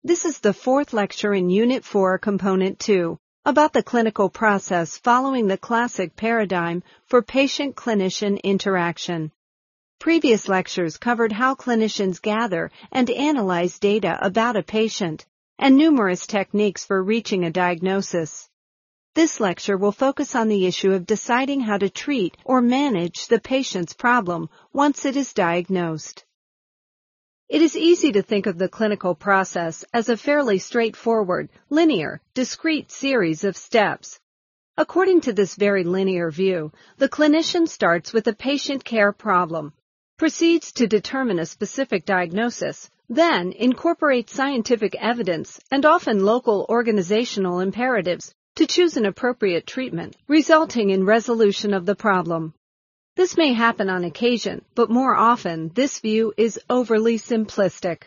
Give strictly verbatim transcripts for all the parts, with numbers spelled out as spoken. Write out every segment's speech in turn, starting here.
This is the fourth lecture in Unit four, Component two, about the clinical process following the classic paradigm for patient-clinician interaction. Previous lectures covered how clinicians gather and analyze data about a patient, and numerous techniques for reaching a diagnosis. This lecture will focus on the issue of deciding how to treat or manage the patient's problem once it is diagnosed. It is easy to think of the clinical process as a fairly straightforward, linear, discrete series of steps. According to this very linear view, the clinician starts with a patient care problem, proceeds to determine a specific diagnosis, then incorporates scientific evidence and often local organizational imperatives to choose an appropriate treatment, resulting in resolution of the problem. This may happen on occasion, but more often this view is overly simplistic.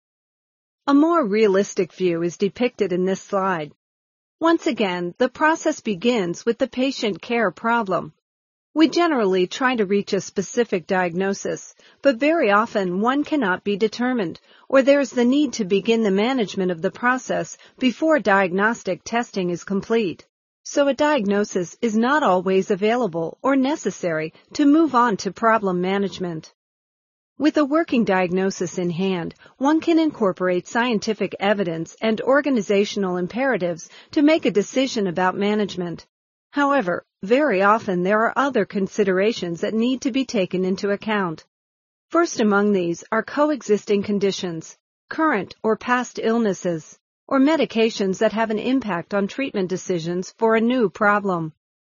A more realistic view is depicted in this slide. Once again, the process begins with the patient care problem. We generally try to reach a specific diagnosis, but very often one cannot be determined, or there is the need to begin the management of the process before diagnostic testing is complete. So a diagnosis is not always available or necessary to move on to problem management. With a working diagnosis in hand, one can incorporate scientific evidence and organizational imperatives to make a decision about management. However, very often there are other considerations that need to be taken into account. First among these are coexisting conditions, current or past illnesses, or medications that have an impact on treatment decisions for a new problem.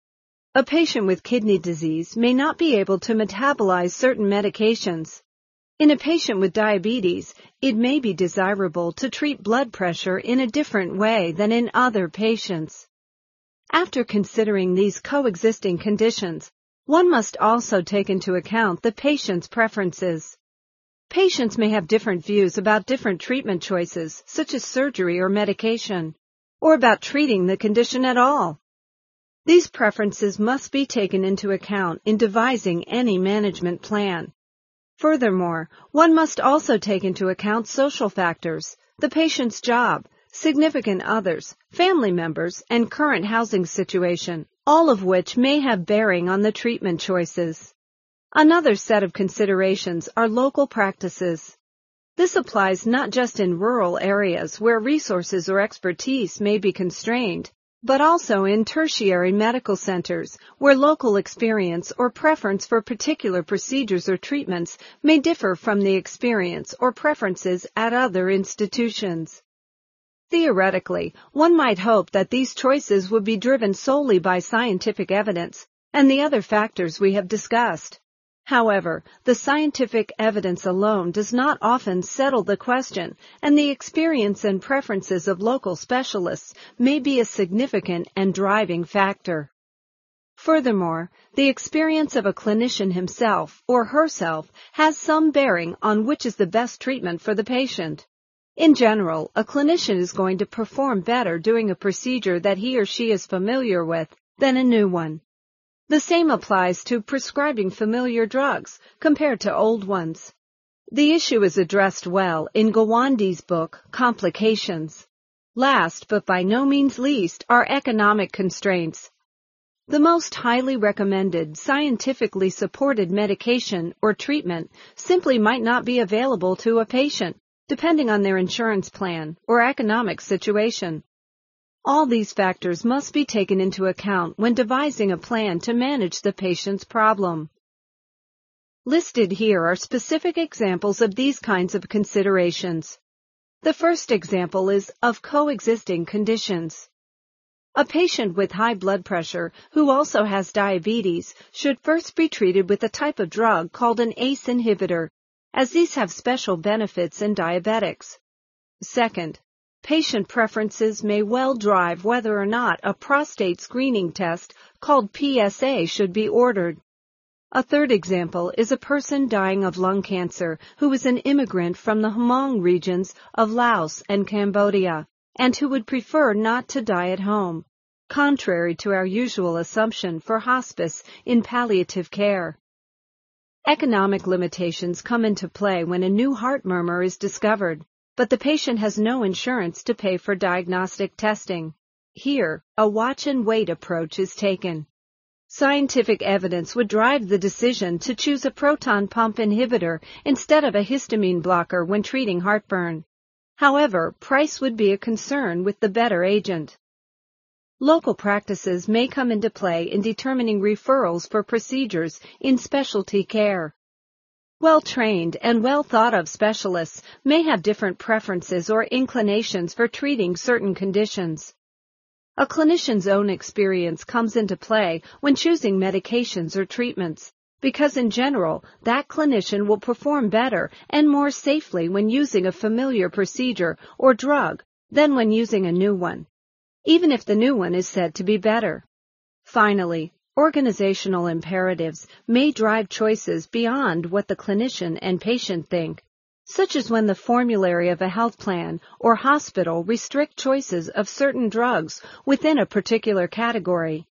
A patient with kidney disease may not be able to metabolize certain medications. In a patient with diabetes, it may be desirable to treat blood pressure in a different way than in other patients. After considering these coexisting conditions, one must also take into account the patient's preferences. Patients may have different views about different treatment choices, such as surgery or medication, or about treating the condition at all. These preferences must be taken into account in devising any management plan. Furthermore, one must also take into account social factors, the patient's job, significant others, family members, and current housing situation, all of which may have bearing on the treatment choices. Another set of considerations are local practices. This applies not just in rural areas where resources or expertise may be constrained, but also in tertiary medical centers where local experience or preference for particular procedures or treatments may differ from the experience or preferences at other institutions. Theoretically, one might hope that these choices would be driven solely by scientific evidence and the other factors we have discussed. However, the scientific evidence alone does not often settle the question, and the experience and preferences of local specialists may be a significant and driving factor. Furthermore, the experience of a clinician himself or herself has some bearing on which is the best treatment for the patient. In general, a clinician is going to perform better doing a procedure that he or she is familiar with than a new one. The same applies to prescribing familiar drugs compared to old ones. The issue is addressed well in Gawande's book, Complications. Last, but by no means least, are economic constraints. The most highly recommended, scientifically supported medication or treatment simply might not be available to a patient, depending on their insurance plan or economic situation. All these factors must be taken into account when devising a plan to manage the patient's problem. Listed here are specific examples of these kinds of considerations. The first example is of coexisting conditions. A patient with high blood pressure who also has diabetes should first be treated with a type of drug called an A C E inhibitor, as these have special benefits in diabetics. Second, patient preferences may well drive whether or not a prostate screening test called P S A should be ordered. A third example is a person dying of lung cancer who is an immigrant from the Hmong regions of Laos and Cambodia, and who would prefer not to die at home, contrary to our usual assumption for hospice in palliative care. Economic limitations come into play when a new heart murmur is discovered. but the patient has no insurance to pay for diagnostic testing. Here, a watch-and-wait approach is taken. Scientific evidence would drive the decision to choose a proton pump inhibitor instead of a histamine blocker when treating heartburn. However, price would be a concern with the better agent. Local practices may come into play in determining referrals for procedures in specialty care. Well-trained and well-thought-of specialists may have different preferences or inclinations for treating certain conditions. A clinician's own experience comes into play when choosing medications or treatments, because in general, that clinician will perform better and more safely when using a familiar procedure or drug than when using a new one, even if the new one is said to be better. Finally, organizational imperatives may drive choices beyond what the clinician and patient think, such as when the formulary of a health plan or hospital restrict choices of certain drugs within a particular category.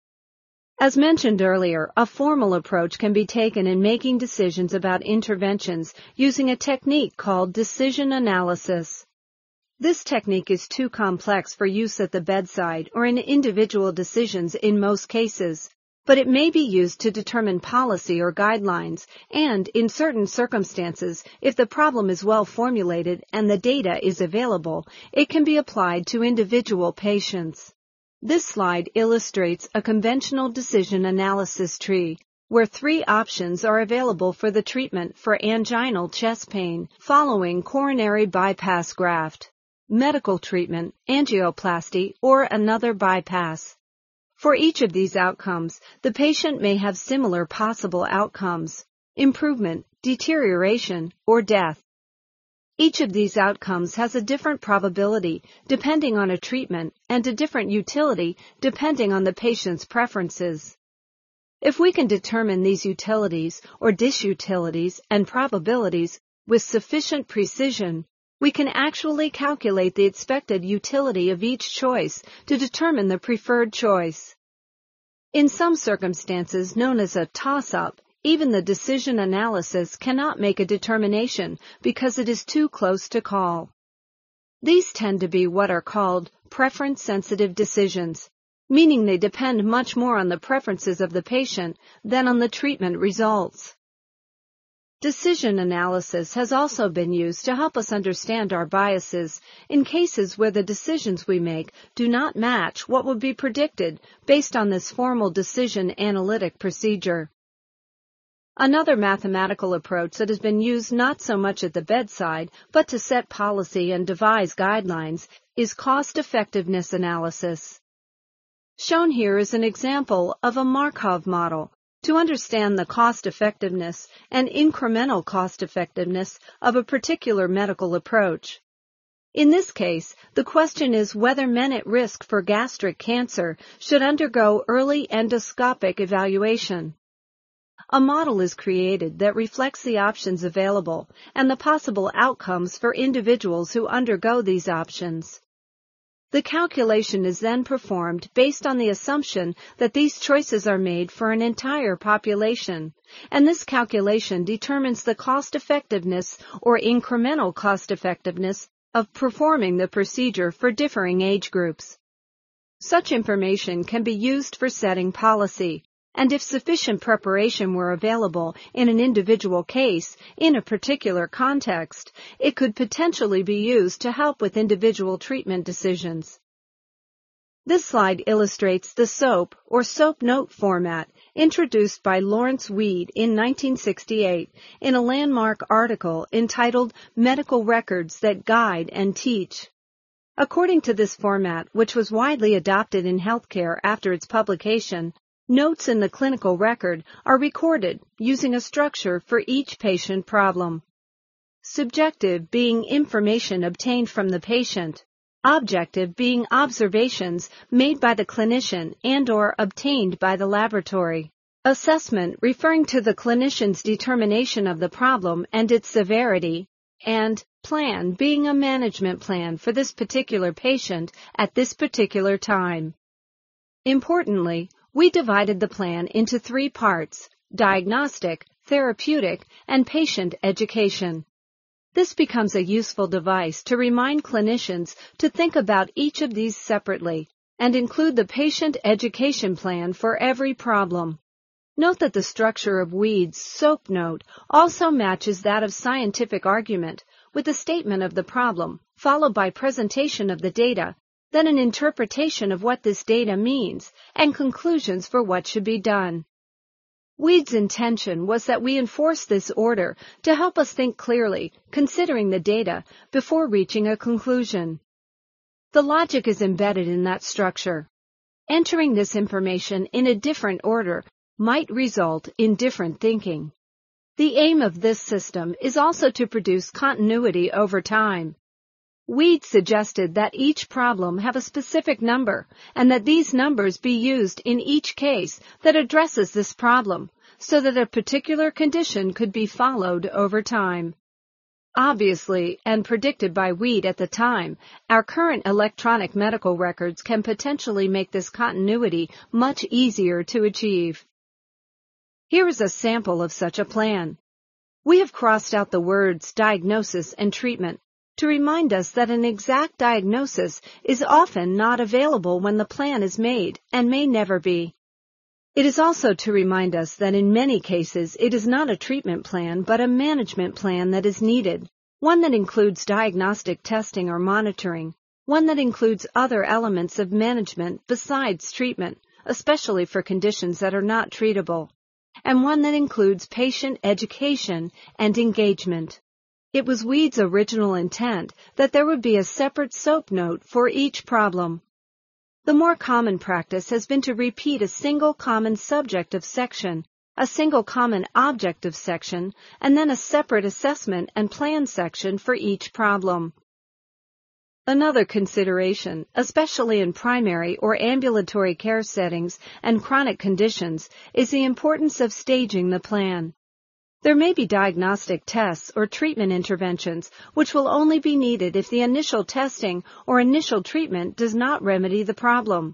As mentioned earlier, a formal approach can be taken in making decisions about interventions using a technique called decision analysis. This technique is too complex for use at the bedside or in individual decisions in most cases, but it may be used to determine policy or guidelines, and, in certain circumstances, if the problem is well formulated and the data is available, it can be applied to individual patients. This slide illustrates a conventional decision analysis tree, where three options are available for the treatment for anginal chest pain following coronary bypass graft, medical treatment, angioplasty, or another bypass. For each of these outcomes, the patient may have similar possible outcomes: improvement, deterioration, or death. Each of these outcomes has a different probability depending on a treatment and a different utility depending on the patient's preferences. If we can determine these utilities or disutilities and probabilities with sufficient precision, we can actually calculate the expected utility of each choice to determine the preferred choice. In some circumstances known as a toss-up, even the decision analysis cannot make a determination because it is too close to call. These tend to be what are called preference-sensitive decisions, meaning they depend much more on the preferences of the patient than on the treatment results. Decision analysis has also been used to help us understand our biases in cases where the decisions we make do not match what would be predicted based on this formal decision analytic procedure. Another mathematical approach that has been used not so much at the bedside, but to set policy and devise guidelines, is cost-effectiveness analysis. Shown here is an example of a Markov model to understand the cost-effectiveness and incremental cost-effectiveness of a particular medical approach. In this case, the question is whether men at risk for gastric cancer should undergo early endoscopic evaluation. A model is created that reflects the options available and the possible outcomes for individuals who undergo these options. The calculation is then performed based on the assumption that these choices are made for an entire population, and this calculation determines the cost-effectiveness or incremental cost-effectiveness of performing the procedure for differing age groups. Such information can be used for setting policy, and if sufficient preparation were available in an individual case, in a particular context, it could potentially be used to help with individual treatment decisions. This slide illustrates the SOAP, or SOAP note format, introduced by Lawrence Weed in nineteen sixty-eight in a landmark article entitled Medical Records That Guide and Teach. According to this format, which was widely adopted in healthcare after its publication, notes in the clinical record are recorded using a structure for each patient problem. Subjective being information obtained from the patient, objective being observations made by the clinician and/or obtained by the laboratory. Assessment referring to the clinician's determination of the problem and its severity, and plan being a management plan for this particular patient at this particular time. Importantly, we divided the plan into three parts: diagnostic, therapeutic, and patient education. This becomes a useful device to remind clinicians to think about each of these separately and include the patient education plan for every problem. Note that the structure of Weed's SOAP note also matches that of scientific argument, with a statement of the problem, followed by presentation of the data, then an interpretation of what this data means, and conclusions for what should be done. Weed's intention was that we enforce this order to help us think clearly, considering the data, before reaching a conclusion. The logic is embedded in that structure. Entering this information in a different order might result in different thinking. The aim of this system is also to produce continuity over time. Weed suggested that each problem have a specific number and that these numbers be used in each case that addresses this problem so that a particular condition could be followed over time. Obviously, and predicted by Weed at the time, our current electronic medical records can potentially make this continuity much easier to achieve. Here is a sample of such a plan. We have crossed out the words diagnosis and treatment to remind us that an exact diagnosis is often not available when the plan is made and may never be. It is also to remind us that in many cases it is not a treatment plan but a management plan that is needed, one that includes diagnostic testing or monitoring, one that includes other elements of management besides treatment, especially for conditions that are not treatable, and one that includes patient education and engagement. It was Weed's original intent that there would be a separate SOAP note for each problem. The more common practice has been to repeat a single common subject of section, a single common object of section, and then a separate assessment and plan section for each problem. Another consideration, especially in primary or ambulatory care settings and chronic conditions, is the importance of staging the plan. There may be diagnostic tests or treatment interventions which will only be needed if the initial testing or initial treatment does not remedy the problem.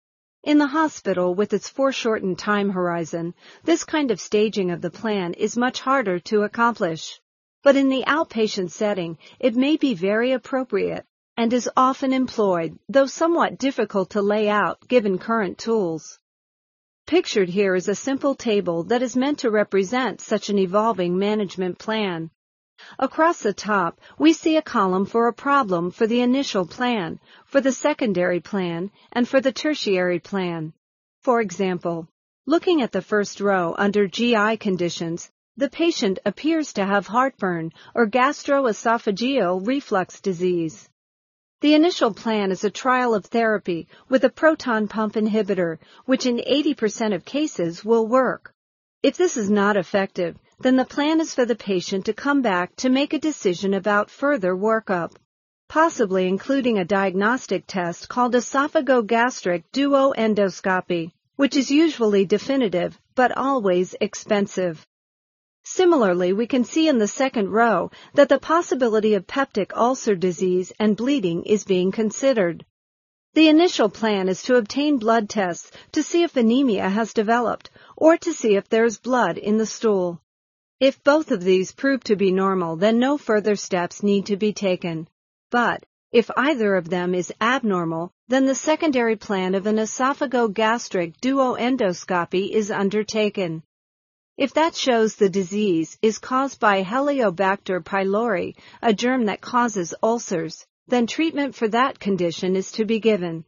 In the hospital, with its foreshortened time horizon, this kind of staging of the plan is much harder to accomplish. But in the outpatient setting, it may be very appropriate and is often employed, though somewhat difficult to lay out given current tools. Pictured here is a simple table that is meant to represent such an evolving management plan. Across the top, we see a column for a problem for the initial plan, for the secondary plan, and for the tertiary plan. For example, looking at the first row under G I conditions, the patient appears to have heartburn or gastroesophageal reflux disease. The initial plan is a trial of therapy with a proton pump inhibitor, which in eighty percent of cases will work. If this is not effective, then the plan is for the patient to come back to make a decision about further workup, possibly including a diagnostic test called esophagogastric duoendoscopy, which is usually definitive but always expensive. Similarly, we can see in the second row that the possibility of peptic ulcer disease and bleeding is being considered. The initial plan is to obtain blood tests to see if anemia has developed or to see if there is blood in the stool. If both of these prove to be normal, then no further steps need to be taken. But if either of them is abnormal, then the secondary plan of an esophagogastric duoendoscopy is undertaken. If that shows the disease is caused by Helicobacter pylori, a germ that causes ulcers, then treatment for that condition is to be given.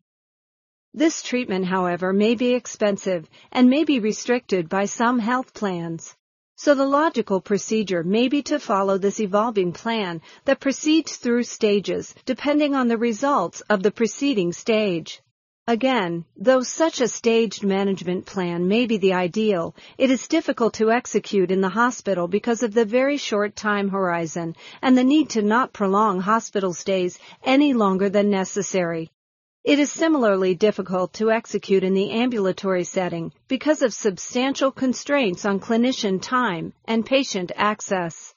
This treatment, however, may be expensive and may be restricted by some health plans. So the logical procedure may be to follow this evolving plan that proceeds through stages depending on the results of the preceding stage. Again, though such a staged management plan may be the ideal, it is difficult to execute in the hospital because of the very short time horizon and the need to not prolong hospital stays any longer than necessary. It is similarly difficult to execute in the ambulatory setting because of substantial constraints on clinician time and patient access.